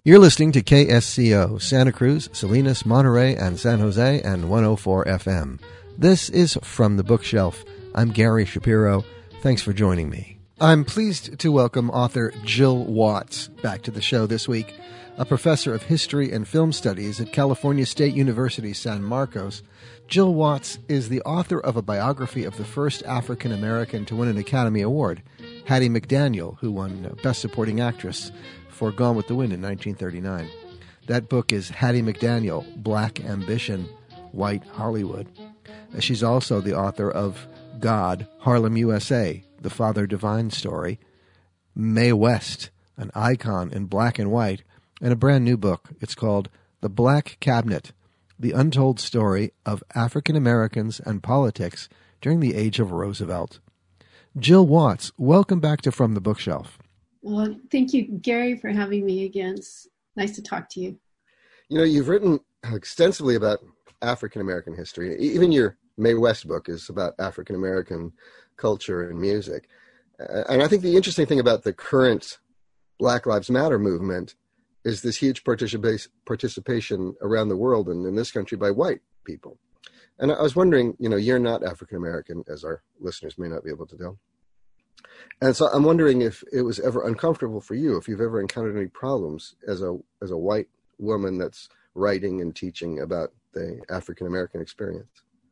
You're listening to KSCO, Santa Cruz, Salinas, Monterey, and San Jose, and 104 FM. This is From the Bookshelf. I'm Gary Shapiro. Thanks for joining me. I'm pleased to welcome author Jill Watts back to the show this week, a professor of history and film studies at California State University, San Marcos. Jill Watts is the author of a biography of the first African American to win an Academy Award, Hattie McDaniel, who won Best Supporting Actress for Gone with the Wind in 1939. That book is Hattie McDaniel, Black Ambition, White Hollywood. She's also the author of God, Harlem, USA, the Father Divine story, Mae West, an icon in black and white, and a brand new book. It's called The Black Cabinet, the untold story of African Americans and politics during the age of Roosevelt. Jill Watts, welcome back to From the Bookshelf. Well, thank you, Gary, for having me again. It's nice to talk to you. You know, you've written extensively about African American history. Even your Mae West book is about African American culture and music. And I think the interesting thing about the current Black Lives Matter movement is this huge participation around the world and in this country by white people. And I was wondering, you know, you're not African American, as our listeners may not be able to tell. And so I'm wondering if it was ever uncomfortable for you, if you've ever encountered any problems as a white woman that's writing and teaching about the African American experience.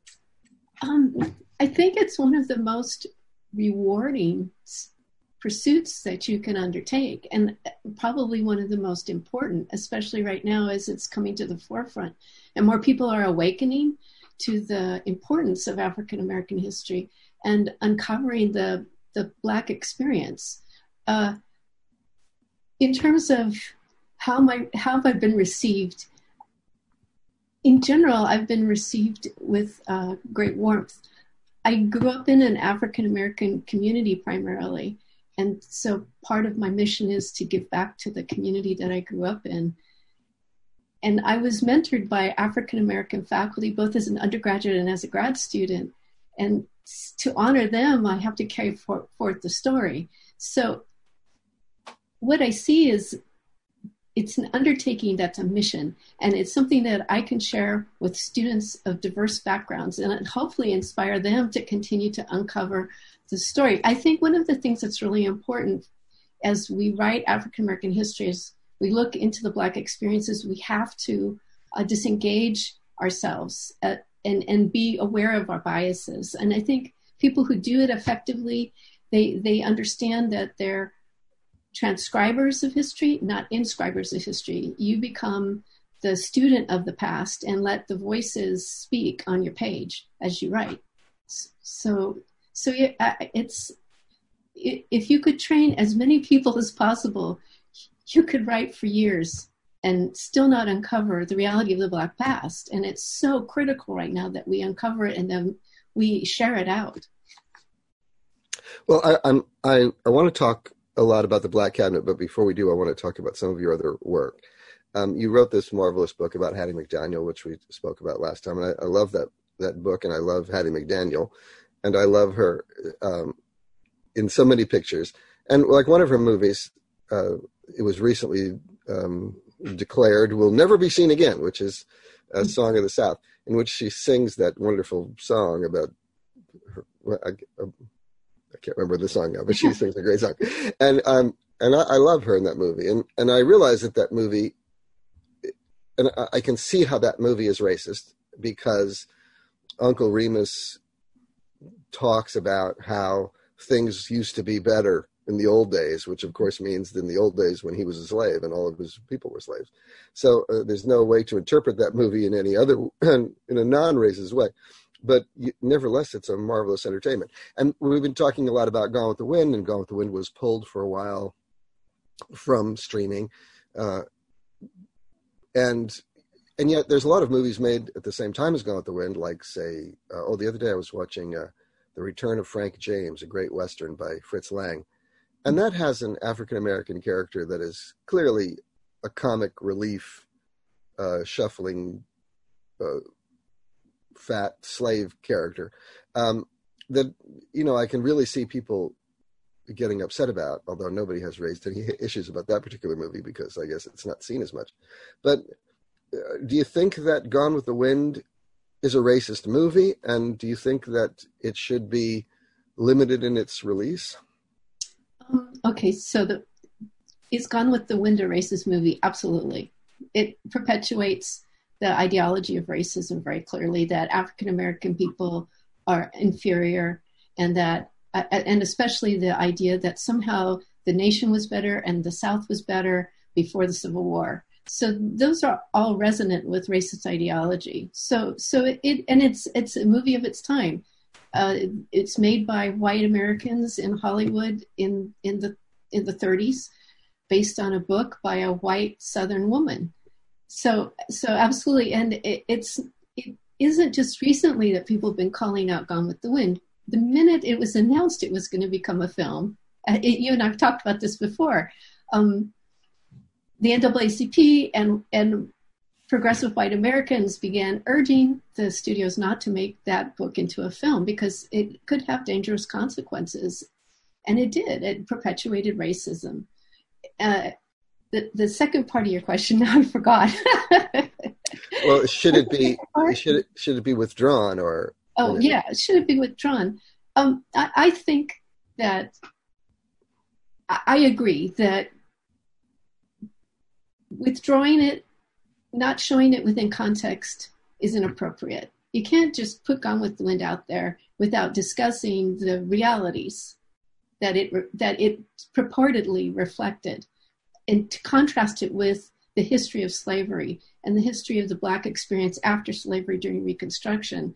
I think it's one of the most rewarding pursuits that you can undertake, and probably one of the most important, especially right now as it's coming to the forefront and more people are awakening to the importance of African American history and uncovering the Black experience. In terms of how have I been received, in general, I've been received with great warmth. I grew up in an African American community primarily, and so part of my mission is to give back to the community that I grew up in. And I was mentored by African American faculty, both as an undergraduate and as a grad student. And to honor them, I have to carry forth the story. So what I see is it's an undertaking that's a mission, and it's something that I can share with students of diverse backgrounds and hopefully inspire them to continue to uncover the story. I think one of the things that's really important as we write African American history is we look into the Black experiences, we have to disengage ourselves and be aware of our biases. And I think people who do it effectively, they understand that they're transcribers of history, not inscribers of history. You become the student of the past and let the voices speak on your page as you write. So it's, if you could train as many people as possible, you could write for years and still not uncover the reality of the Black past. And it's so critical right now that we uncover it and then we share it out. Well, I want to talk a lot about the Black Cabinet, but before we do, I want to talk about some of your other work. You wrote this marvelous book about Hattie McDaniel, which we spoke about last time, and I love that book, and I love Hattie McDaniel, and I love her in so many pictures. And like one of her movies, it was recently declared will never be seen again, which is a Song of the South, in which she sings that wonderful song about her, I can't remember the song now, but she sings a great song. And I love her in that movie. And I realize that movie, and I can see how that movie is racist because Uncle Remus talks about how things used to be better in the old days, which of course means in the old days when he was a slave and all of his people were slaves. So there's no way to interpret that movie in any other, in a non-racist way. But nevertheless, it's a marvelous entertainment. And we've been talking a lot about Gone with the Wind, and Gone with the Wind was pulled for a while from streaming. And yet there's a lot of movies made at the same time as Gone with the Wind, like, say, the other day I was watching The Return of Frank James, a great Western by Fritz Lang. And that has an African-American character that is clearly a comic relief, shuffling, fat slave character that, you know, I can really see people getting upset about, although nobody has raised any issues about that particular movie because I guess it's not seen as much. But do you think that Gone with the Wind is a racist movie? And do you think that it should be limited in its release? Okay, so is Gone with the Wind a racist movie? Absolutely. It perpetuates the ideology of racism very clearly, that African American people are inferior, and that, and especially the idea that somehow the nation was better and the South was better before the Civil War. So those are all resonant with racist ideology. So it's a movie of its time. It's made by white Americans in Hollywood in the 30s, based on a book by a white Southern woman. So absolutely, and it isn't just recently that people have been calling out Gone with the Wind. The minute it was announced it was going to become a film, you and I've talked about this before. The NAACP and progressive white Americans began urging the studios not to make that book into a film because it could have dangerous consequences. And it did. It perpetuated racism. The second part of your question, now I forgot. Well, should it be withdrawn or? Oh, yeah. Should it be withdrawn? I think that I agree that withdrawing it, not showing it within context, is inappropriate. You can't just put Gone with the Wind out there without discussing the realities that it purportedly reflected, and to contrast it with the history of slavery and the history of the Black experience after slavery during Reconstruction.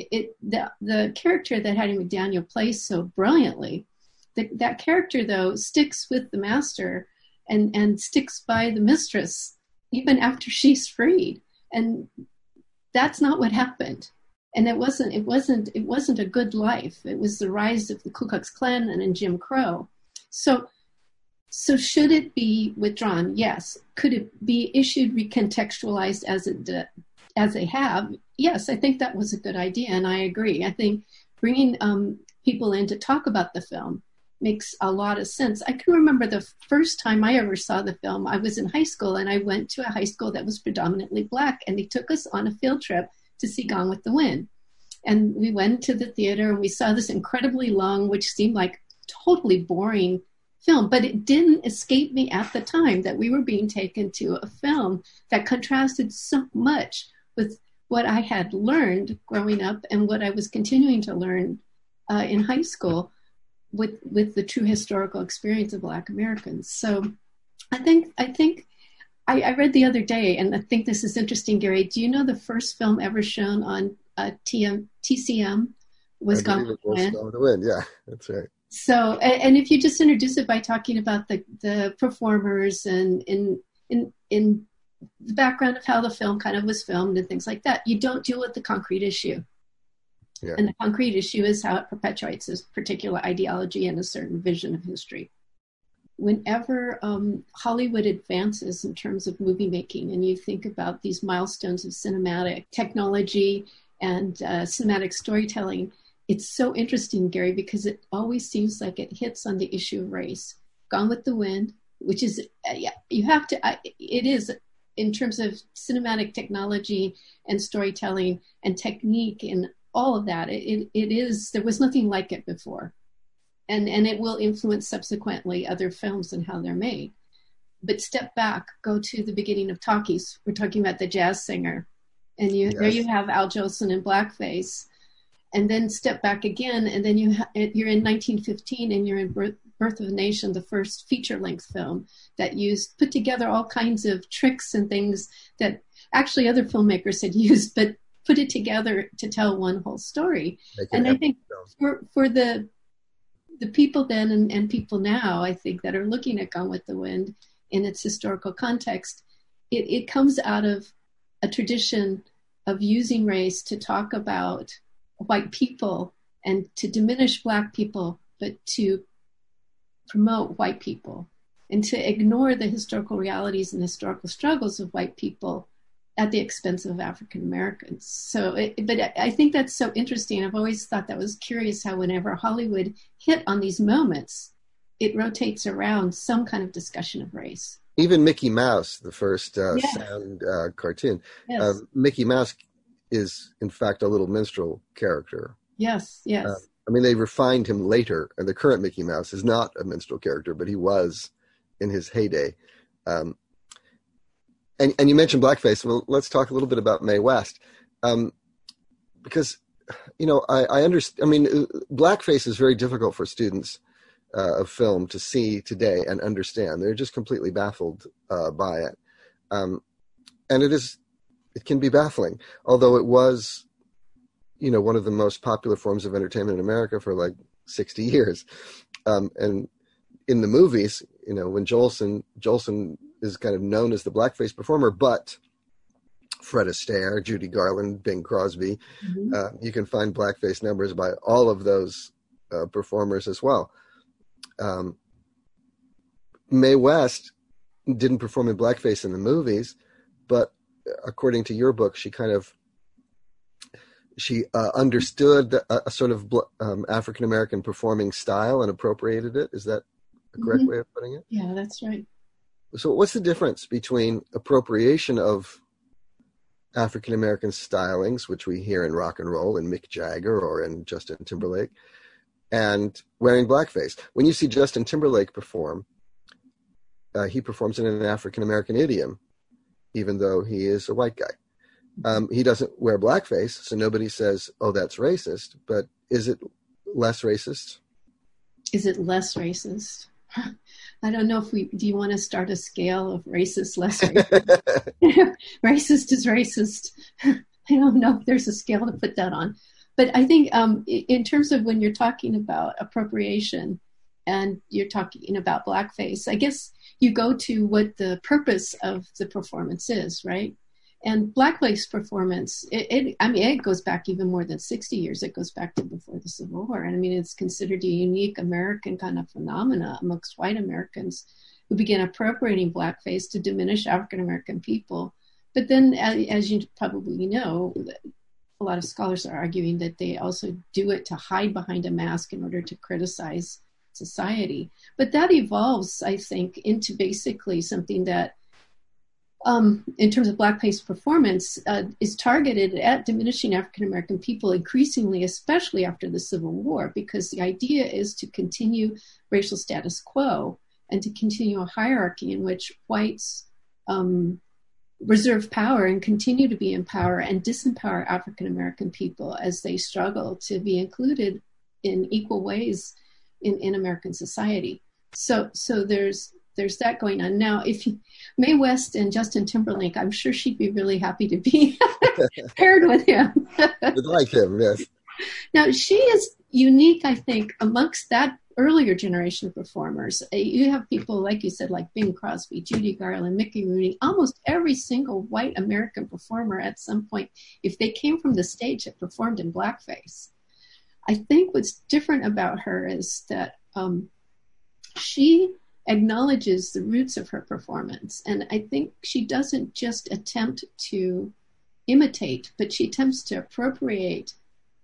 The character that Hattie McDaniel plays so brilliantly, that character, though, sticks with the master and sticks by the mistress even after she's freed. And that's not what happened. And it wasn't a good life. It was the rise of the Ku Klux Klan and Jim Crow. So should it be withdrawn? Yes. Could it be issued recontextualized as they have? Yes, I think that was a good idea, and I agree. I think bringing people in to talk about the film makes a lot of sense. I can remember the first time I ever saw the film. I was in high school, and I went to a high school that was predominantly Black, and they took us on a field trip to see Gone with the Wind. And we went to the theater, and we saw this incredibly long, which seemed like totally boring film, but it didn't escape me at the time that we were being taken to a film that contrasted so much with what I had learned growing up and what I was continuing to learn in high school with the true historical experience of Black Americans. So I think I read the other day, and I think this is interesting, Gary. Do you know the first film ever shown on TCM was Gone with the Wind? Yeah, that's right. So, and if you just introduce it by talking about the performers and in the background of how the film kind of was filmed and things like that, you don't deal with the concrete issue. Yeah. And the concrete issue is how it perpetuates this particular ideology and a certain vision of history. Whenever Hollywood advances in terms of movie making, and you think about these milestones of cinematic technology and cinematic storytelling, it's so interesting, Gary, because it always seems like it hits on the issue of race. Gone with the Wind, which is, you have to, it is, in terms of cinematic technology and storytelling and technique and all of that, it is, there was nothing like it before. And it will influence subsequently other films and how they're made. But step back, go to the beginning of Talkies. We're talking about the jazz singer. And there you have Al Jolson in blackface. And then step back again, and then you're in 1915, and you're in Birth of a Nation, the first feature-length film that put together all kinds of tricks and things that actually other filmmakers had used, but put it together to tell one whole story. And I think for the people then and people now, I think, that are looking at Gone with the Wind in its historical context, it comes out of a tradition of using race to talk about white people and to diminish Black people, but to promote white people and to ignore the historical realities and historical struggles of white people at the expense of African Americans. So, but I think that's so interesting. I've always thought that was curious how whenever Hollywood hit on these moments, it rotates around some kind of discussion of race. Even Mickey Mouse, the first Yeah. sound cartoon, Yes. Mickey Mouse is in fact a little minstrel character. Yes. Yes. I mean, they refined him later, and the current Mickey Mouse is not a minstrel character, but he was in his heyday. And you mentioned blackface. Well, let's talk a little bit about Mae West, because I understand. I mean, blackface is very difficult for students of film to see today and understand. They're just completely baffled by it, and it can be baffling. Although it was, one of the most popular forms of entertainment in America for like 60 years, and in the movies, when Jolson is kind of known as the blackface performer, but Fred Astaire, Judy Garland, Bing Crosby, you can find blackface numbers by all of those performers as well. Mae West didn't perform in blackface in the movies, but according to your book, she understood a sort of African American performing style and appropriated it. Is that a correct way of putting it? Yeah, that's right. So what's the difference between appropriation of African American stylings, which we hear in rock and roll, in Mick Jagger or in Justin Timberlake, and wearing blackface? When you see Justin Timberlake perform, he performs in an African American idiom, even though he is a white guy. He doesn't wear blackface, so nobody says, "Oh, that's racist." But is it less racist? Is it less racist? I don't know if do you want to start a scale of racist, less racist? Racist is racist. I don't know if there's a scale to put that on. But I think in terms of when you're talking about appropriation and you're talking about blackface, I guess you go to what the purpose of the performance is, right? And blackface performance, it goes back even more than 60 years. It goes back to before the Civil War. And I mean, it's considered a unique American kind of phenomena amongst white Americans who began appropriating blackface to diminish African American people. But then, as you probably know, a lot of scholars are arguing that they also do it to hide behind a mask in order to criticize society. But that evolves, I think, into basically something that in terms of blackface performance, is targeted at diminishing African American people increasingly, especially after the Civil War, because the idea is to continue racial status quo and to continue a hierarchy in which whites reserve power and continue to be in power and disempower African American people as they struggle to be included in equal ways in American society. So there's that going on. Now, if Mae West and Justin Timberlake, I'm sure she'd be really happy to be paired with him. Would like him, yes. Now, she is unique, I think, amongst that earlier generation of performers. You have people, like you said, like Bing Crosby, Judy Garland, Mickey Rooney, almost every single white American performer at some point, if they came from the stage, had performed in blackface. I think what's different about her is that she acknowledges the roots of her performance. And I think she doesn't just attempt to imitate, but she attempts to appropriate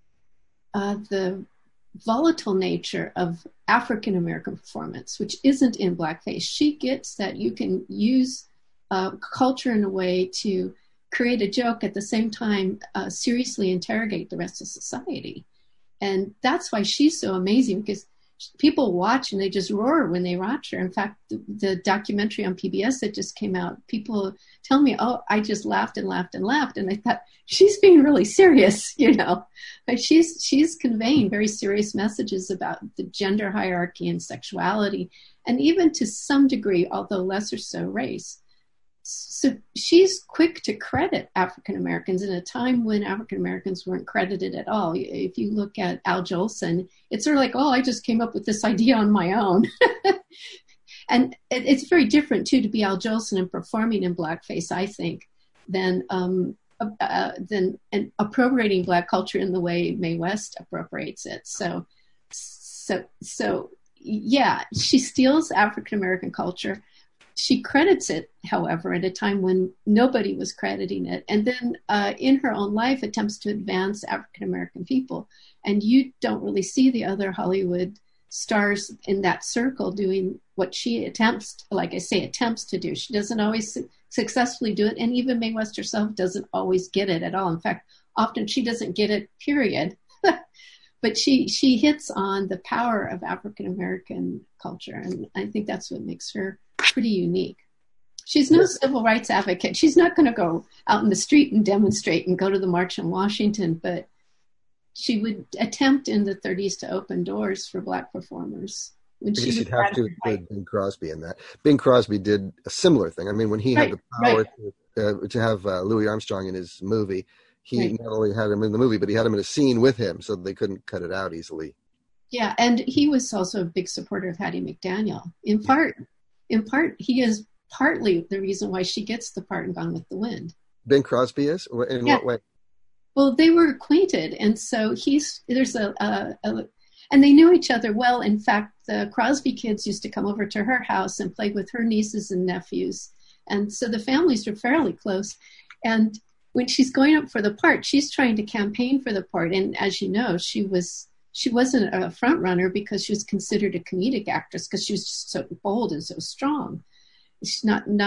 the volatile nature of African American performance, which isn't in blackface. She gets that you can use culture in a way to create a joke at the same time seriously interrogate the rest of society. And that's why she's so amazing, because people watch and they just roar when they watch her. In fact, the documentary on PBS that just came out, people tell me, "Oh, I just laughed and laughed and laughed." And I thought, she's being really serious, Like she's conveying very serious messages about the gender hierarchy and sexuality, and even to some degree, although lesser so, race. So she's quick to credit African Americans in a time when African Americans weren't credited at all. If you look at Al Jolson, it's sort of like, "Oh, I just came up with this idea on my own." And it's very different, too, to be Al Jolson and performing in blackface, I think, than appropriating Black culture in the way Mae West appropriates it. So yeah, she steals African American culture. She credits it, however, at a time when nobody was crediting it. And then in her own life attempts to advance African American people. And you don't really see the other Hollywood stars in that circle doing what she attempts, like I say, attempts to do. She doesn't always successfully do it. And even Mae West herself doesn't always get it at all. In fact, often she doesn't get it, period. But she hits on the power of African-American culture. And I think that's what makes her pretty unique. She's no civil rights advocate. She's not going to go out in the street and demonstrate and go to the March on Washington, but she would attempt in the 30s to open doors for Black performers. When I guess you'd have to include Bing Crosby in that. Bing Crosby did a similar thing. I mean, when he had the power to have Louis Armstrong in his movie, he not only had him in the movie, but he had him in a scene with him so they couldn't cut it out easily. Yeah, and he was also a big supporter of Hattie McDaniel. In part, he is partly the reason why she gets the part in Gone with the Wind. Bing Crosby is? In what way? Well, they were acquainted, and so and they knew each other well. In fact, the Crosby kids used to come over to her house and play with her nieces and nephews, and so the families were fairly close. And when she's going up for the part, she's trying to campaign for the part, and as you know, she wasn't a front runner because she was considered a comedic actress because she was just so bold and so strong. She's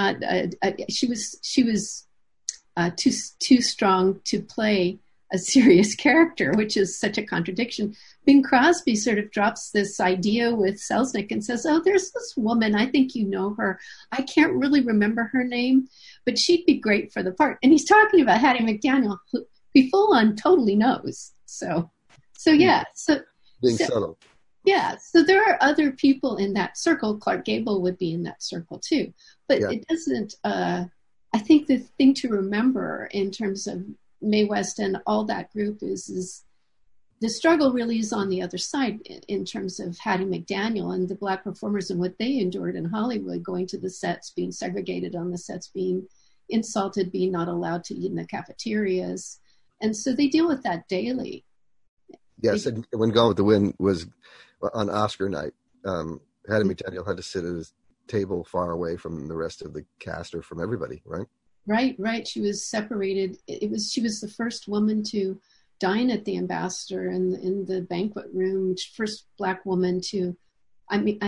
she was too strong to play a serious character, which is such a contradiction. Bing Crosby sort of drops this idea with Selznick and says, oh, there's this woman, I think you know her. I can't really remember her name, but she'd be great for the part. And he's talking about Hattie McDaniel, who he full on totally knows. So yeah. Being subtle. Yeah. So there are other people in that circle. Clark Gable would be in that circle too. But it doesn't, I think the thing to remember in terms of Mae West and all that group is the struggle really is on the other side in terms of Hattie McDaniel and the Black performers and what they endured in Hollywood, going to the sets, being segregated on the sets, being insulted, being not allowed to eat in the cafeterias. And so they deal with that daily. Yes, and when Gone with the Wind was on Oscar night, Hattie McDaniel had to sit at his table far away from the rest of the cast or from everybody, right? Right. She was separated. She was the first woman to dine at the Ambassador in the banquet room. First black woman to attend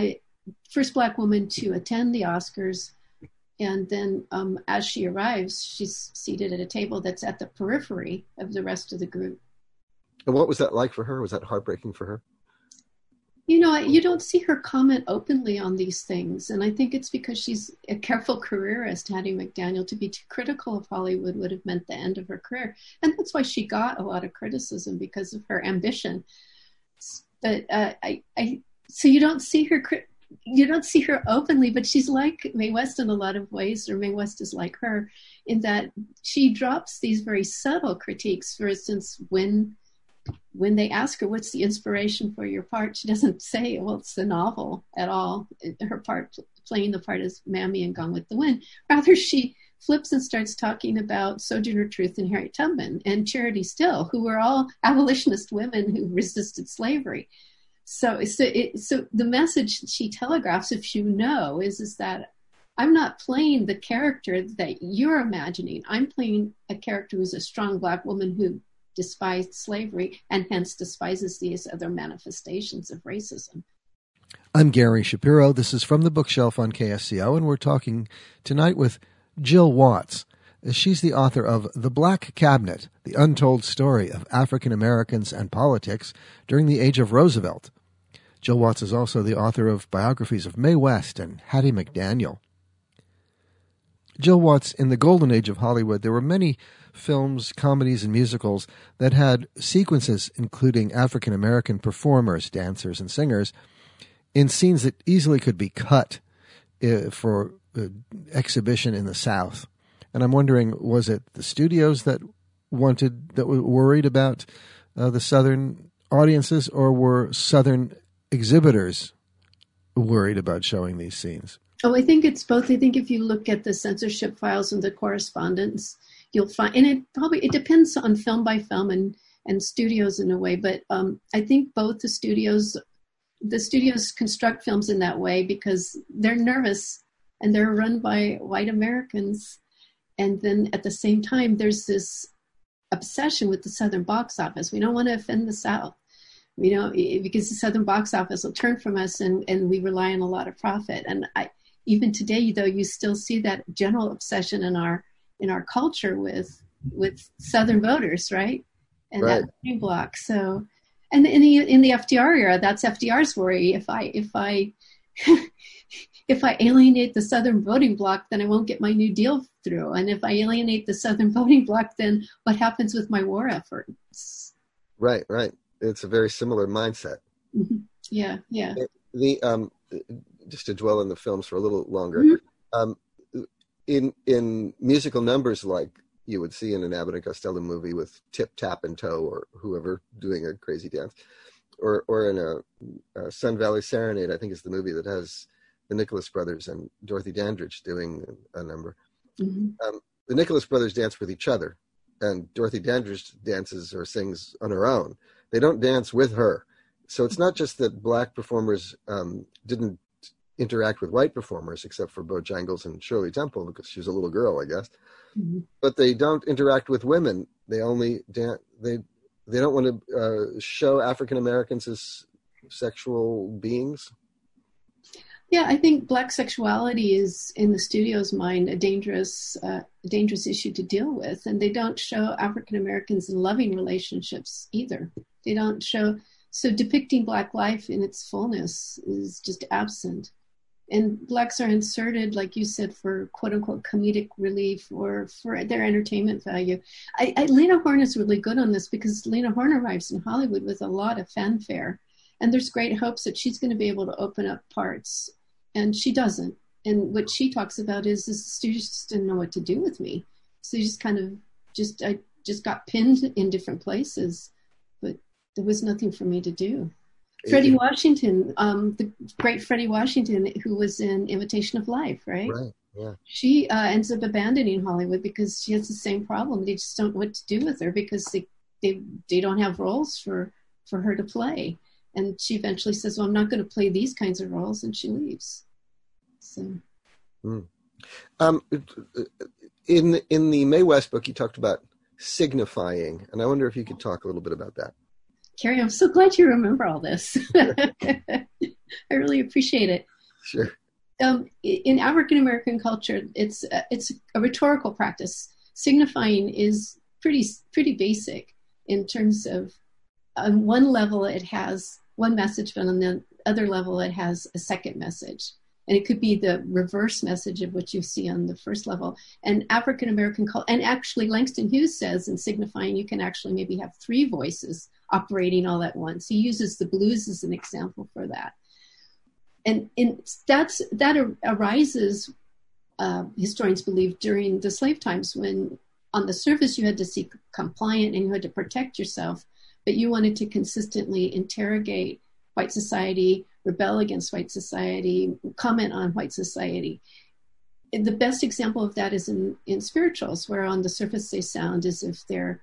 the Oscars. And then as she arrives, she's seated at a table that's at the periphery of the rest of the group. And what was that like for her? Was that heartbreaking for her? You know, you don't see her comment openly on these things. And I think it's because she's a careful careerist, Hattie McDaniel. To be too critical of Hollywood would have meant the end of her career. And that's why she got a lot of criticism, because of her ambition. But so you don't see her openly, but she's like Mae West in a lot of ways, or Mae West is like her, in that she drops these very subtle critiques. For instance, when they ask her, what's the inspiration for your part? She doesn't say, well, it's the novel at all. Her part, playing the part as Mammy in Gone with the Wind. Rather, she flips and starts talking about Sojourner Truth and Harriet Tubman and Charity Still, who were all abolitionist women who resisted slavery. So the message she telegraphs, if you know, is that I'm not playing the character that you're imagining. I'm playing a character who's a strong black woman who despised slavery and hence despises these other manifestations of racism. I'm Gary Shapiro. This is From the Bookshelf on KSCO, and we're talking tonight with Jill Watts. She's the author of The Black Cabinet, The Untold Story of African Americans and Politics During the Age of Roosevelt. Jill Watts is also the author of biographies of Mae West and Hattie McDaniel. Jill Watts, in the golden age of Hollywood, there were many films, comedies, and musicals that had sequences including African-American performers, dancers, and singers in scenes that easily could be cut for exhibition in the South. And I'm wondering, was it the studios that were worried about the Southern audiences, or were Southern exhibitors worried about showing these scenes? Oh, I think it's both. I think if you look at the censorship files and the correspondence, you'll find, and it depends on film by film and studios in a way, but I think both the studios construct films in that way because they're nervous and they're run by white Americans. And then at the same time, there's this obsession with the Southern box office. We don't want to offend the South. because the Southern box office will turn from us, and we rely on a lot of profit. And even today, though, you still see that general obsession in our culture with Southern voters, right? And right. that voting block. So, and in the FDR era, that's FDR's worry. If I if I alienate the Southern voting bloc, then I won't get my New Deal through. And if I alienate the Southern voting bloc, then what happens with my war efforts? Right. It's a very similar mindset. Mm-hmm. Yeah. Just to dwell on the films for a little longer, in musical numbers like you would see in an Abbott and Costello movie with Tip Tap in tow or whoever doing a crazy dance, or in a Sun Valley Serenade, I think is the movie that has the Nicholas Brothers and Dorothy Dandridge doing a number. Mm-hmm. The Nicholas Brothers dance with each other, and Dorothy Dandridge dances or sings on her own. They don't dance with her. So it's not just that black performers didn't interact with white performers, except for Bojangles and Shirley Temple, because she was a little girl, I guess. Mm-hmm. But they don't interact with women. They only dance. They don't want to show African Americans as sexual beings. Yeah, I think black sexuality is, in the studio's mind, a dangerous issue to deal with, and they don't show African Americans in loving relationships either. They don't show, so depicting black life in its fullness is just absent. And blacks are inserted, like you said, for quote unquote comedic relief or for their entertainment value. Lena Horne is really good on this, because Lena Horne arrives in Hollywood with a lot of fanfare, and there's great hopes that she's going to be able to open up parts. And she doesn't. And what she talks about is the studios just didn't know what to do with me. So you just kind of I just got pinned in different places, but there was nothing for me to do. Freddie Washington, the great Freddie Washington, who was in Imitation of Life, right? Right, yeah. She ends up abandoning Hollywood because she has the same problem. They just don't know what to do with her because they don't have roles for her to play. And she eventually says, well, I'm not going to play these kinds of roles, and she leaves. So, in the Mae West book, you talked about signifying, and I wonder if you could talk a little bit about that. Carrie, I'm so glad you remember all this. I really appreciate it. Sure. In African American culture, it's a rhetorical practice. Signifying is pretty basic in terms of, on one level it has one message, but on the other level it has a second message. And it could be the reverse message of what you see on the first level. And African American culture, and actually Langston Hughes says in signifying you can actually maybe have three voices operating all at once. He uses the blues as an example for that. And that arises, historians believe, during the slave times, when on the surface you had to seek compliant and you had to protect yourself, but you wanted to consistently interrogate white society, rebel against white society, comment on white society. The best example of that is in spirituals, where on the surface they sound as if they're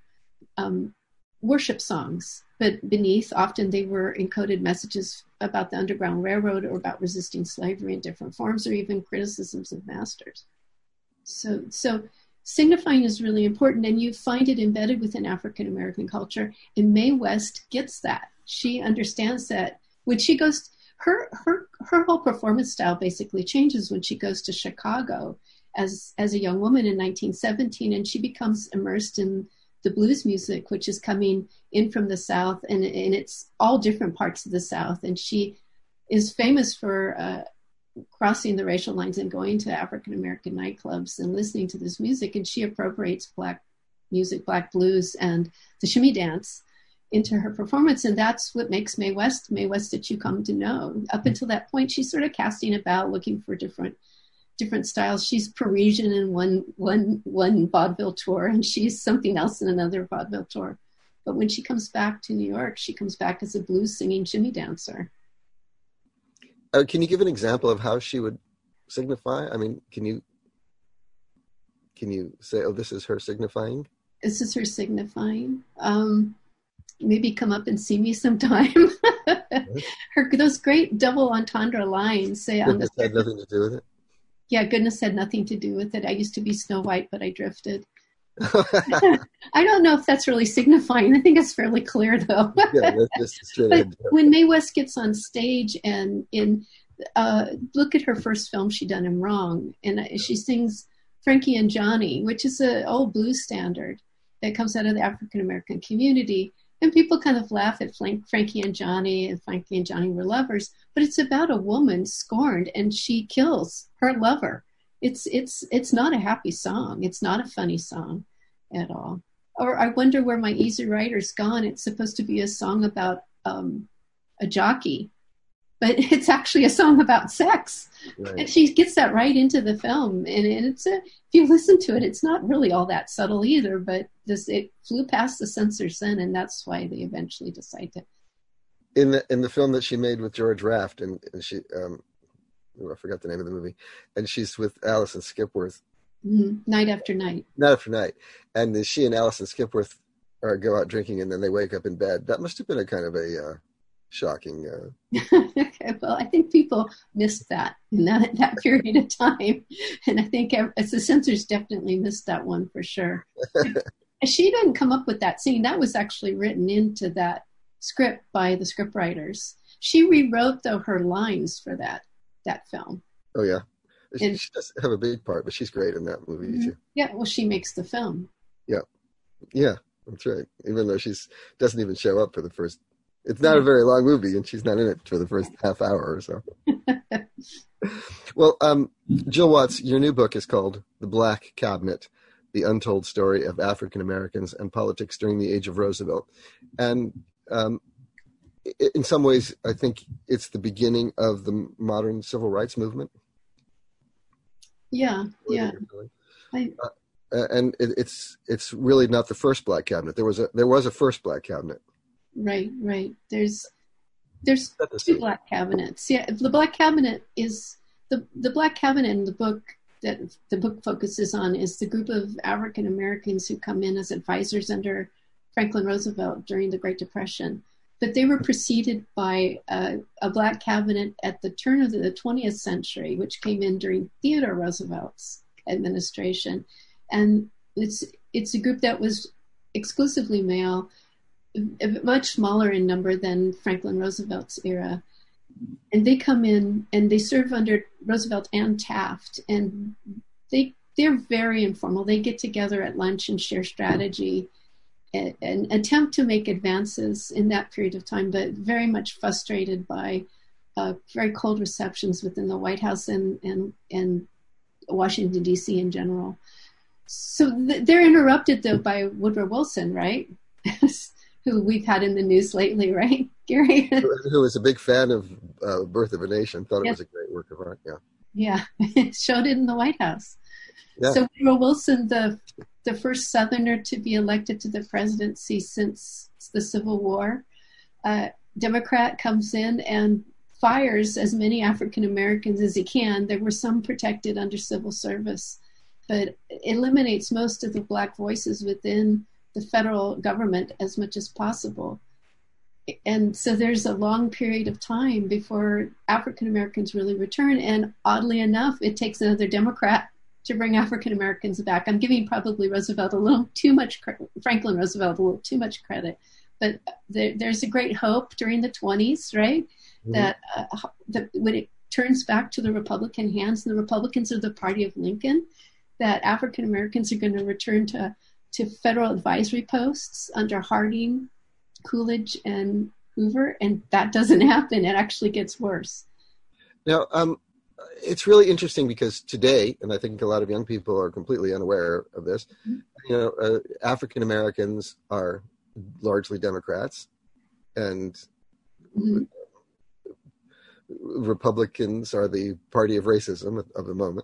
worship songs, but beneath, often they were encoded messages about the Underground Railroad or about resisting slavery in different forms, or even criticisms of masters. So signifying is really important, and you find it embedded within African American culture. And Mae West gets that. She understands that when she goes, her whole performance style basically changes when she goes to Chicago as a young woman in 1917, and she becomes immersed in the blues music, which is coming in from the South, and it's all different parts of the South. And she is famous for crossing the racial lines and going to African American nightclubs and listening to this music. And she appropriates black music, black blues, and the shimmy dance into her performance. And that's what makes Mae West that you come to know. Up until that point, she's sort of casting about, looking for different styles. She's Parisian in one vaudeville tour, and she's something else in another vaudeville tour. But when she comes back to New York, she comes back as a blues singing shimmy dancer. Can you give an example of how she would signify? I mean, can you say, oh, this is her signifying? This is her signifying. Maybe come up and see me sometime. Those great double entendre lines say, goodness had nothing to do with it. Yeah, goodness had nothing to do with it. I used to be Snow White, but I drifted. I don't know if that's really signifying. I think it's fairly clear, though. Yeah, that's just straight But ahead. when Mae West gets on stage and look at her first film she done him wrong, and she sings Frankie and Johnny, which is an old blues standard that comes out of the African American community. And people kind of laugh at Frankie and Johnny, and Frankie and Johnny were lovers, but it's about a woman scorned, and she kills her lover. It's not a happy song. It's not a funny song at all. Or I wonder where my Easy Rider's gone. It's supposed to be a song about a jockey, but it's actually a song about sex. Right. And she gets that right into the film. And it's if you listen to it, it's not really all that subtle either, but it flew past the censors then, and that's why they eventually decided to. In the film that she made with George Raft, and she, I forgot the name of the movie, and she's with Alison Skipworth. Night After Night. Night After Night. And she and Alison Skipworth go out drinking, and then they wake up in bed. That must have been a kind of a shocking. Okay, well, I think people missed that in that period of time, and I think the censors definitely missed that one for sure. She didn't come up with that scene. That was actually written into that script by the scriptwriters. She rewrote, though, her lines for that film. Oh yeah, she does have a big part, but she's great in that movie too. Yeah, well, she makes the film. Yeah, that's right. Even though she doesn't even show up for the first. It's not a very long movie, and she's not in it for the first half hour or so. Well, Jill Watts, your new book is called The Black Cabinet: The Untold Story of African Americans and Politics During the Age of Roosevelt. And in some ways, I think it's the beginning of the modern civil rights movement. Yeah. And it's really not the first black cabinet. There was a first black cabinet. Right. There's two black cabinets. Yeah, the black cabinet is the black cabinet in the book that the book focuses on is the group of African Americans who come in as advisors under Franklin Roosevelt during the Great Depression. But they were preceded by a black cabinet at the turn of the 20th century, which came in during Theodore Roosevelt's administration. And it's a group that was exclusively male, much smaller in number than Franklin Roosevelt's era. And they come in and they serve under Roosevelt and Taft. And they're very informal. They get together at lunch and share strategy and attempt to make advances in that period of time, but very much frustrated by very cold receptions within the White House and Washington, D.C. in general. So they're interrupted, though, by Woodrow Wilson, right? Who we've had in the news lately, right, Gary? Who was a big fan of Birth of a Nation, thought it was a great work of art, Yeah, showed it in the White House. Yeah. So Woodrow Wilson, the first Southerner to be elected to the presidency since the Civil War, Democrat, comes in and fires as many African Americans as he can. There were some protected under civil service, but eliminates most of the black voices within the federal government as much as possible. And so there's a long period of time before African Americans really return. And oddly enough, it takes another Democrat to bring African Americans back. I'm giving probably Roosevelt a little too much, Franklin Roosevelt a little too much credit. But there's a great hope during the 20s, right? Mm-hmm. That when it turns back to the Republican hands, and the Republicans are the party of Lincoln, that African Americans are going to return to federal advisory posts under Harding, Coolidge, and Hoover, and that doesn't happen. It actually gets worse. Now, it's really interesting because today, and I think a lot of young people are completely unaware of this, mm-hmm. African Americans are largely Democrats, and mm-hmm. Republicans are the party of racism of the moment.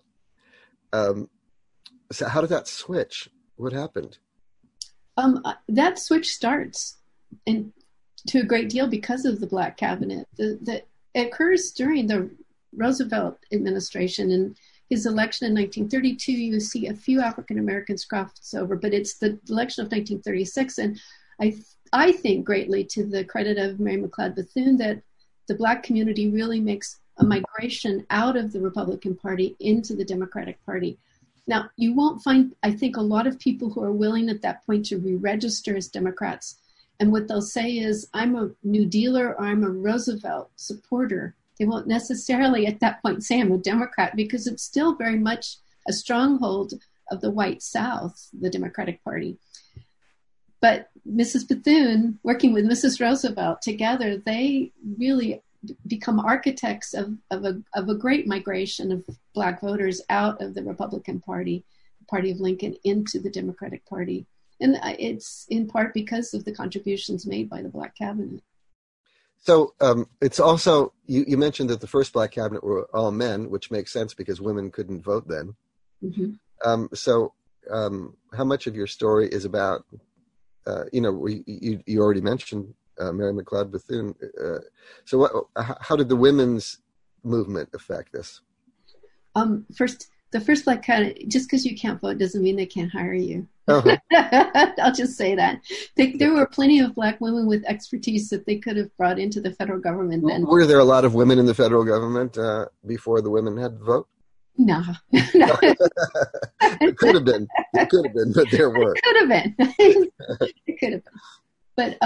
So how did that switch? What happened? That switch starts to a great deal because of the black cabinet. That occurs during the Roosevelt administration and his election in 1932. You see a few African Americans cross over, but it's the election of 1936. And I think greatly to the credit of Mary McLeod Bethune that the black community really makes a migration out of the Republican Party into the Democratic Party. Now, you won't find, I think, a lot of people who are willing at that point to re-register as Democrats. And what they'll say is, I'm a New Dealer or I'm a Roosevelt supporter. They won't necessarily at that point say I'm a Democrat, because it's still very much a stronghold of the white South, the Democratic Party. But Mrs. Bethune, working with Mrs. Roosevelt together, they really become architects of a great migration of Black voters out of the Republican Party, the Party of Lincoln, into the Democratic Party. And it's in part because of the contributions made by the Black cabinet. So it's also, you mentioned that the first Black cabinet were all men, which makes sense because women couldn't vote then. Mm-hmm. So how much of your story is about, you already mentioned Mary McLeod Bethune. So how did the women's movement affect this? The first Black cabinet, just because you can't vote doesn't mean they can't hire you. Uh-huh. I'll just say that. There were plenty of Black women with expertise that they could have brought into the federal government then. Were there a lot of women in the federal government before the women had to vote? No. It could have been. It could have been, but there were. It could have been. It could have been. But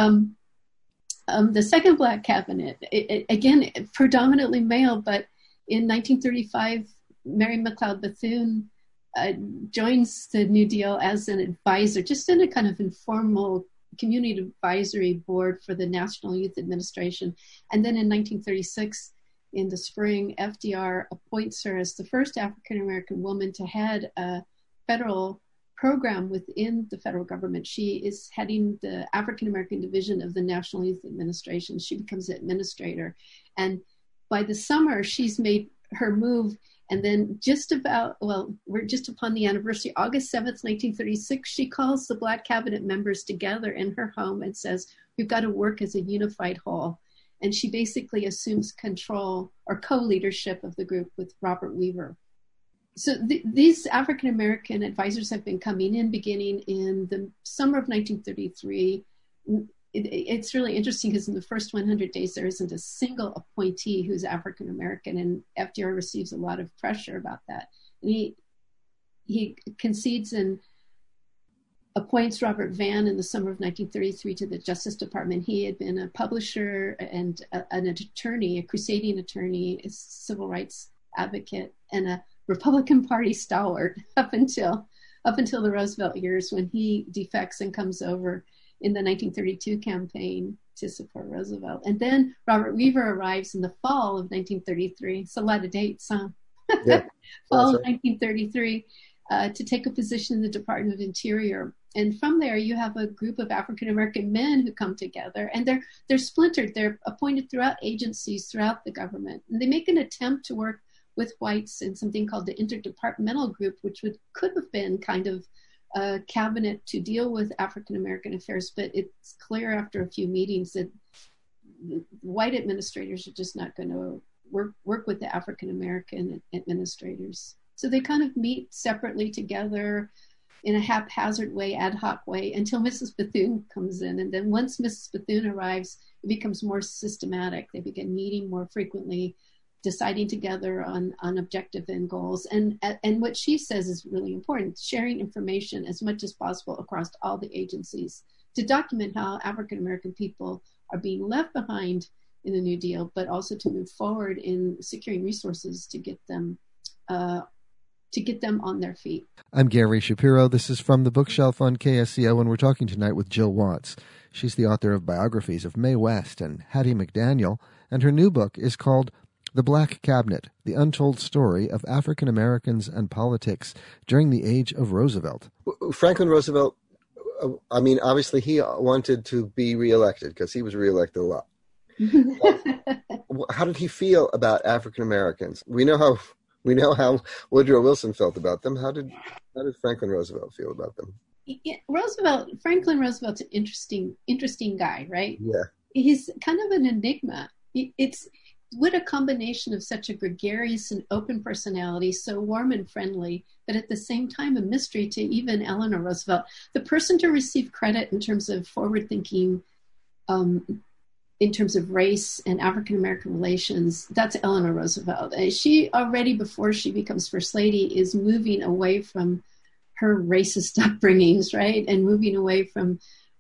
the second Black cabinet, again, predominantly male, but in 1935, Mary McLeod Bethune joins the New Deal as an advisor, just in a kind of informal community advisory board for the National Youth Administration. And then in 1936, in the spring, FDR appoints her as the first African-American woman to head a federal program within the federal government. She is heading the African-American division of the National Youth Administration. She becomes the administrator. And by the summer, she's made her move. And then we're just upon the anniversary, August 7th, 1936, she calls the Black cabinet members together in her home and says, we've got to work as a unified whole. And she basically assumes control or co-leadership of the group with Robert Weaver. So these African-American advisors have been coming in beginning in the summer of 1933. It's really interesting because in the first 100 days, there isn't a single appointee who's African-American, and FDR receives a lot of pressure about that. And he concedes and appoints Robert Vann in the summer of 1933 to the Justice Department. He had been a publisher and an attorney, a crusading attorney, a civil rights advocate, and a Republican Party stalwart up until the Roosevelt years, when he defects and comes over in the 1932 campaign to support Roosevelt. And then Robert Weaver arrives in the fall of 1933. It's a lot of dates, huh? Yeah, fall of 1933 to take a position in the Department of Interior. And from there, you have a group of African-American men who come together, and they're splintered. They're appointed throughout agencies, throughout the government. And they make an attempt to work with whites in something called the Interdepartmental Group, which could have been kind of a cabinet to deal with African-American affairs, but it's clear after a few meetings that white administrators are just not going to work with the African-American administrators. So they kind of meet separately together in a haphazard way, ad hoc way, until Mrs. Bethune comes in. And then once Mrs. Bethune arrives, it becomes more systematic. They begin meeting more frequently, deciding together on objective and goals. And what she says is really important, sharing information as much as possible across all the agencies to document how African-American people are being left behind in the New Deal, but also to move forward in securing resources to get them on their feet. I'm Gary Shapiro. This is From the Bookshelf on KSCO, and we're talking tonight with Jill Watts. She's the author of biographies of Mae West and Hattie McDaniel, and her new book is called The Black Cabinet, The Untold Story of African Americans and Politics During the Age of Roosevelt. Franklin Roosevelt, I mean, obviously he wanted to be reelected because he was reelected a lot. How did he feel about African Americans? We know how Woodrow Wilson felt about them. How did Franklin Roosevelt feel about them? Yeah, Franklin Roosevelt's an interesting guy, right? Yeah. He's kind of an enigma. It's what a combination of such a gregarious and open personality, so warm and friendly, but at the same time a mystery to even Eleanor Roosevelt. The person to receive credit in terms of forward-thinking in terms of race and African-American relations, that's Eleanor Roosevelt. She already, before she becomes First Lady, is moving away from her racist upbringings, right? And moving away from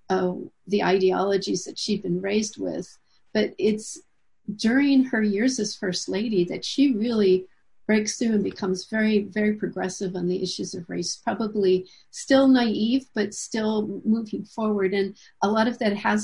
the ideologies that she'd been raised with. But it's during her years as First Lady that she really breaks through and becomes very, very progressive on the issues of race, probably still naive, but still moving forward. And a lot of that has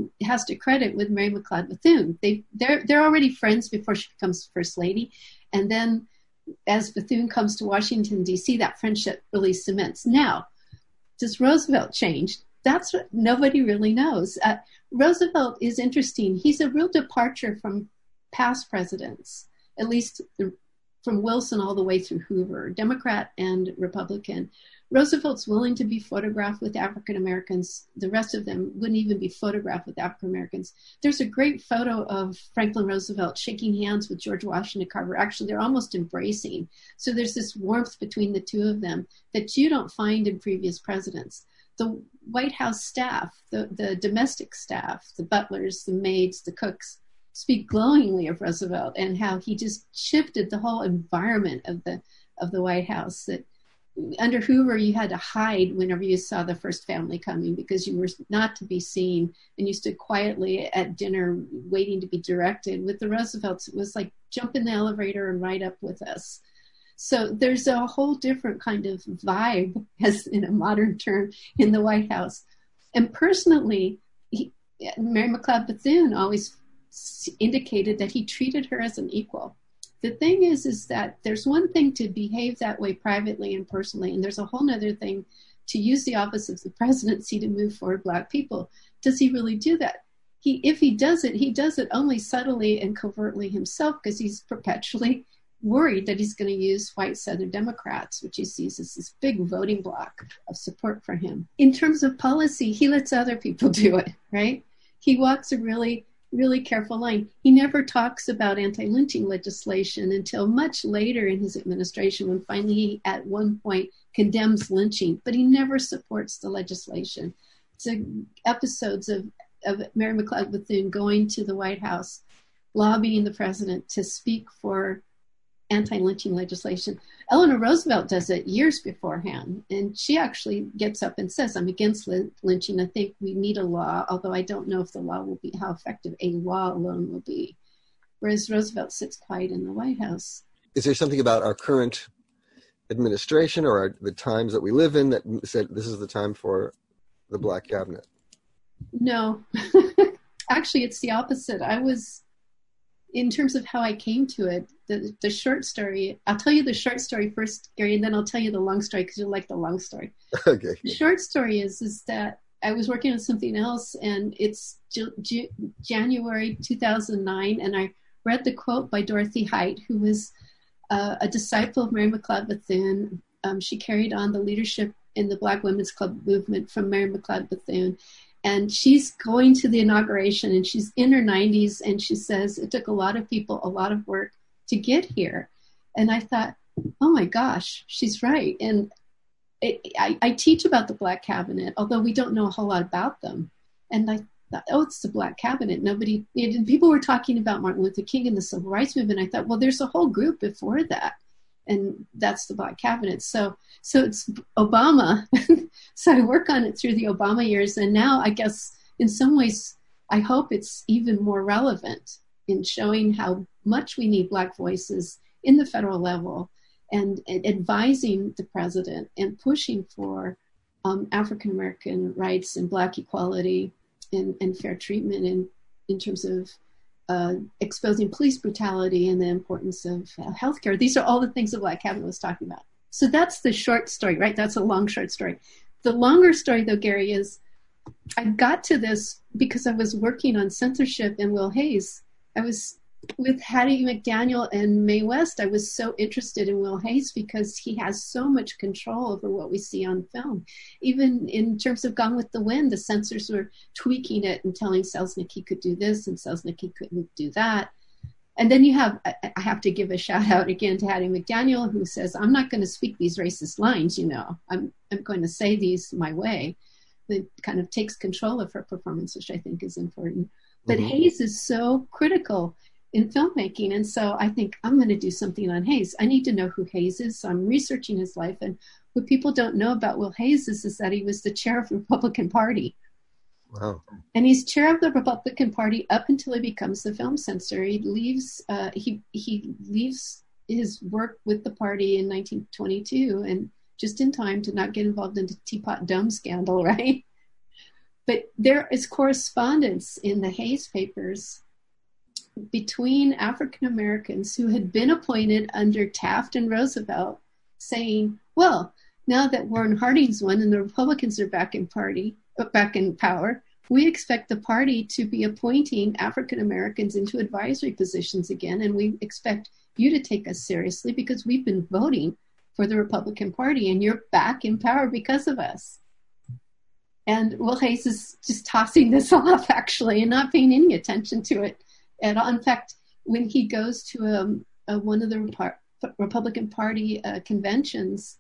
to credit with Mary McLeod Bethune. They're already friends before she becomes First Lady. And then as Bethune comes to Washington, D.C., that friendship really cements. Now, does Roosevelt change? That's what nobody really knows. Roosevelt is interesting. He's a real departure from past presidents, at least from Wilson all the way through Hoover, Democrat and Republican. Roosevelt's willing to be photographed with African Americans. The rest of them wouldn't even be photographed with African Americans. There's a great photo of Franklin Roosevelt shaking hands with George Washington Carver. Actually, they're almost embracing. So there's this warmth between the two of them that you don't find in previous presidents. The White House staff, the domestic staff, the butlers, the maids, the cooks, speak glowingly of Roosevelt and how he just shifted the whole environment of the White House. That under Hoover, you had to hide whenever you saw the first family coming because you were not to be seen, and you stood quietly at dinner waiting to be directed. With the Roosevelts, it was like jump in the elevator and ride up with us. So there's a whole different kind of vibe, as in a modern term, in the White House. And personally, Mary McLeod Bethune always indicated that he treated her as an equal. The thing is that there's one thing to behave that way privately and personally, and there's a whole other thing to use the office of the presidency to move forward Black people. Does he really do that? If he does it only subtly and covertly himself, because he's perpetually worried that he's going to use white Southern Democrats, which he sees as this big voting bloc of support for him. In terms of policy, he lets other people do it, right? He walks a really, really careful line. He never talks about anti-lynching legislation until much later in his administration, when finally he, at one point, condemns lynching, but he never supports the legislation. So episodes of Mary McLeod Bethune going to the White House, lobbying the president to speak for anti-lynching legislation. Eleanor Roosevelt does it years beforehand, and she actually gets up and says, I'm against lynching. I think we need a law, although I don't know if the law will be, how effective a law alone will be. Whereas Roosevelt sits quiet in the White House. Is there something about our current administration or the times that we live in that said this is the time for the Black Cabinet? No. Actually, it's the opposite. In terms of how I came to it, the short story, I'll tell you the short story first, Gary, and then I'll tell you the long story because you'll like the long story. Okay. The short story is that I was working on something else, and it's January 2009, and I read the quote by Dorothy Height, who was a disciple of Mary McLeod Bethune. She carried on the leadership in the Black Women's Club movement from Mary McLeod Bethune. And she's going to the inauguration, and she's in her 90s, and she says, it took a lot of people, a lot of work to get here. And I thought, oh my gosh, she's right. And I teach about the Black Cabinet, although we don't know a whole lot about them. And I thought, oh, it's the Black Cabinet. People were talking about Martin Luther King and the Civil Rights Movement. I thought, well, there's a whole group before that. And that's the Black Cabinet. So it's Obama. So I work on it through the Obama years. And now I guess in some ways, I hope it's even more relevant in showing how much we need Black voices in the federal level and advising the president and pushing for African-American rights and Black equality and fair treatment in terms of exposing police brutality and the importance of healthcare. These are all the things the Black Cabinet was talking about. So that's the short story, right? That's a long, short story. The longer story, though, Gary, is I got to this because I was working on censorship in Will Hayes. I was with Hattie McDaniel and Mae West. I was so interested in Will Hayes because he has so much control over what we see on film. Even in terms of Gone with the Wind, the censors were tweaking it and telling Selznick he could do this and Selznick he couldn't do that. And then I have to give a shout out again to Hattie McDaniel, who says, I'm not going to speak these racist lines, I'm going to say these my way. That kind of takes control of her performance, which I think is important. But Hayes is so critical in filmmaking. And so I think I'm going to do something on Hayes. I need to know who Hayes is. So I'm researching his life. And what people don't know about Will Hayes is that he was the chair of the Republican Party. Wow. And he's chair of the Republican Party up until he becomes the film censor. He leaves he leaves his work with the party in 1922, and just in time to not get involved in the Teapot Dome scandal, right? But there is correspondence in the Hayes papers between African Americans who had been appointed under Taft and Roosevelt saying, well, now that Warren Harding's won and the Republicans are back in power, we expect the party to be appointing African Americans into advisory positions again, and we expect you to take us seriously because we've been voting for the Republican Party and you're back in power because of us. And Will Hayes is just tossing this off, actually, and not paying any attention to it at all. In fact, when he goes to one of the Republican Party conventions,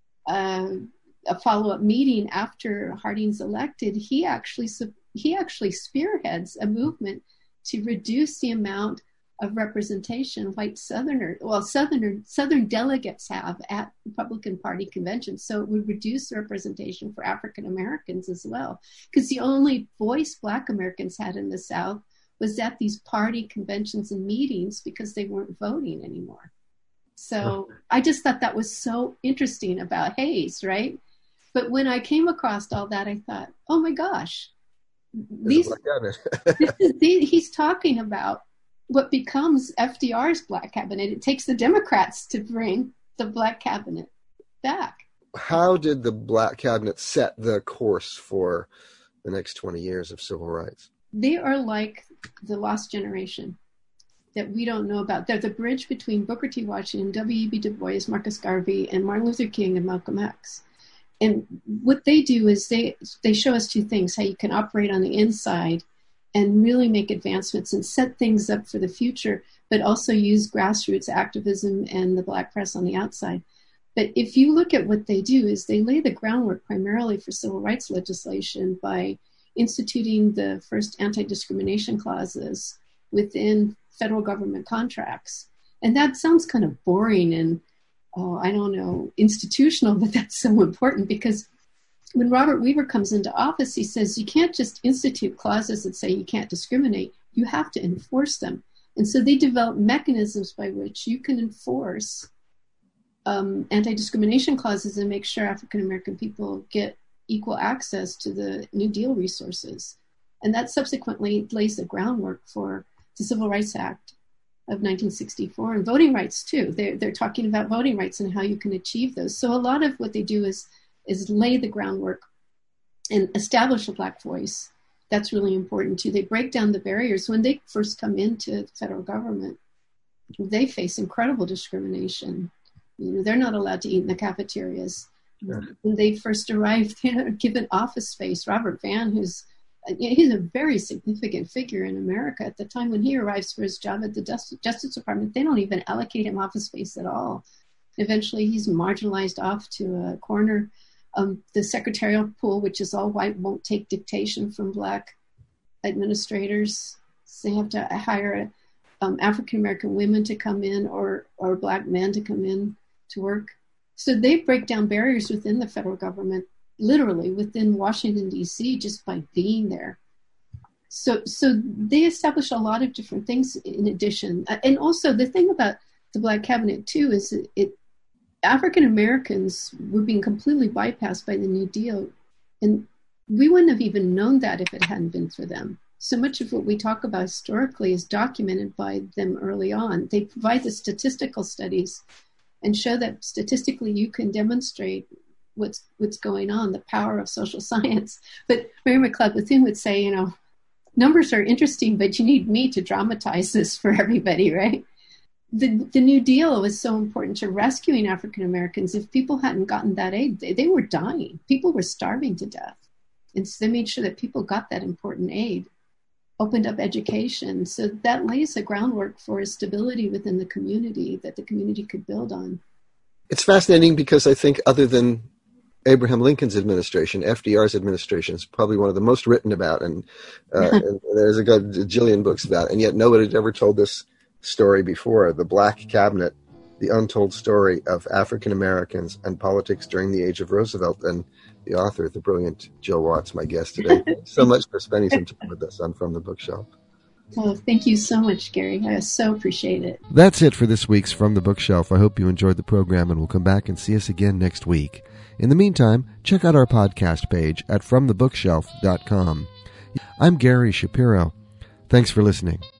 a follow-up meeting after Harding's elected, he actually spearheads a movement to reduce the amount of representation white Southern delegates have at Republican Party conventions. So it would reduce the representation for African Americans as well, because the only voice Black Americans had in the South was at these party conventions and meetings because they weren't voting anymore. So I just thought that was so interesting about Hayes, right? But when I came across all that, I thought, oh my gosh, he's talking about what becomes FDR's Black Cabinet. It takes the Democrats to bring the Black Cabinet back. How did the Black Cabinet set the course for the next 20 years of civil rights? They are like the lost generation that we don't know about. They're the bridge between Booker T. Washington, W.E.B. Du Bois, Marcus Garvey, and Martin Luther King and Malcolm X. And what they do is they show us two things: how you can operate on the inside and really make advancements and set things up for the future, but also use grassroots activism and the Black press on the outside. But if you look at what they do, is they lay the groundwork primarily for civil rights legislation by instituting the first anti-discrimination clauses within federal government contracts. And that sounds kind of boring and, I don't know, institutional, but that's so important, because when Robert Weaver comes into office, he says you can't just institute clauses that say you can't discriminate, you have to enforce them. And so they develop mechanisms by which you can enforce anti-discrimination clauses and make sure African American people get equal access to the New Deal resources. And that subsequently lays the groundwork for the Civil Rights Act of 1964 and voting rights too. They're talking about voting rights and how you can achieve those. So a lot of what they do is lay the groundwork and establish a Black voice. That's really important too. They break down the barriers. When they first come into the federal government, they face incredible discrimination. You know, they're not allowed to eat in the cafeterias. Sure. When they first arrived, given office space. Robert Vann, he's a very significant figure in America at the time. When he arrives for his job at the Justice Department, they don't even allocate him office space at all. Eventually, he's marginalized off to a corner. The secretarial pool, which is all white, won't take dictation from Black administrators. So they have to hire African-American women to come in or Black men to come in to work. So they break down barriers within the federal government, literally within Washington, D.C., just by being there. So they establish a lot of different things in addition. And also the thing about the Black Cabinet, too, is African Americans were being completely bypassed by the New Deal. And we wouldn't have even known that if it hadn't been for them. So much of what we talk about historically is documented by them early on. They provide the statistical studies and show that statistically you can demonstrate what's going on, the power of social science. But Mary McLeod Bethune would say, numbers are interesting, but you need me to dramatize this for everybody, right? The New Deal was so important to rescuing African Americans. If people hadn't gotten that aid, they were dying. People were starving to death. And so they made sure that people got that important aid, opened up education. So that lays the groundwork for stability within the community that the community could build on. It's fascinating because I think other than Abraham Lincoln's administration, FDR's administration, is probably one of the most written about, and there's a gajillion books about it, and yet nobody had ever told this story before. The Black Cabinet, the untold story of African Americans and politics during the age of Roosevelt. And the author, the brilliant Jill Watts, my guest today. Thanks so much for spending some time with us on From the Bookshelf. Well, thank you so much, Gary. I so appreciate it. That's it for this week's From the Bookshelf. I hope you enjoyed the program and will come back and see us again next week. In the meantime, check out our podcast page at FromTheBookshelf.com. I'm Gary Shapiro. Thanks for listening.